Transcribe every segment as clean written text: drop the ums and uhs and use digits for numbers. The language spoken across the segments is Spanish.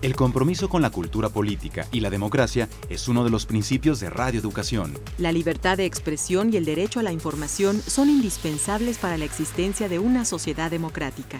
El compromiso con la cultura política y la democracia es uno de los principios de Radio Educación. La libertad de expresión y el derecho a la información son indispensables para la existencia de una sociedad democrática.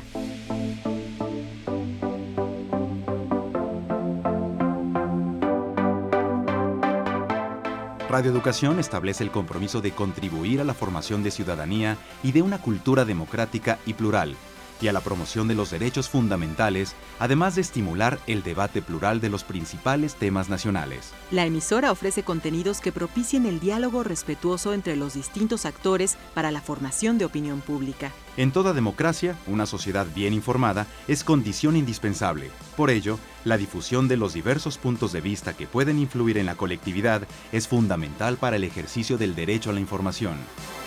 Radio Educación establece el compromiso de contribuir a la formación de ciudadanía y de una cultura democrática y plural, y a la promoción de los derechos fundamentales, además de estimular el debate plural de los principales temas nacionales. La emisora ofrece contenidos que propicien el diálogo respetuoso entre los distintos actores para la formación de opinión pública. En toda democracia, una sociedad bien informada es condición indispensable. Por ello, la difusión de los diversos puntos de vista que pueden influir en la colectividad es fundamental para el ejercicio del derecho a la información.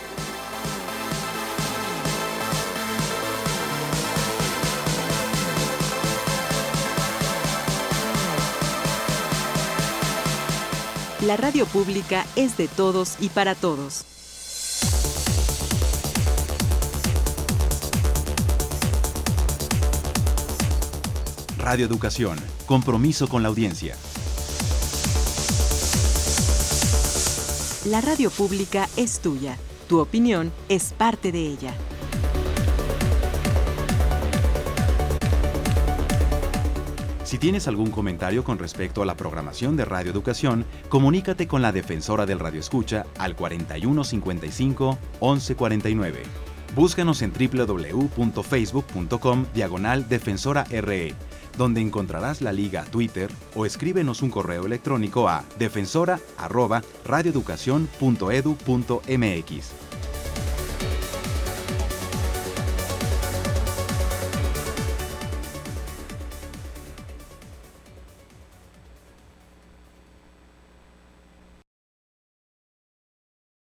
La radio pública es de todos y para todos. Radio Educación, compromiso con la audiencia. La radio pública es tuya. Tu opinión es parte de ella. Si tienes algún comentario con respecto a la programación de Radio Educación, comunícate con la Defensora del Radio Escucha al 4155 1149. Búscanos en www.facebook.com/defensora-RE, donde encontrarás la liga a Twitter, o escríbenos un correo electrónico a defensora@radioeducacion.edu.mx.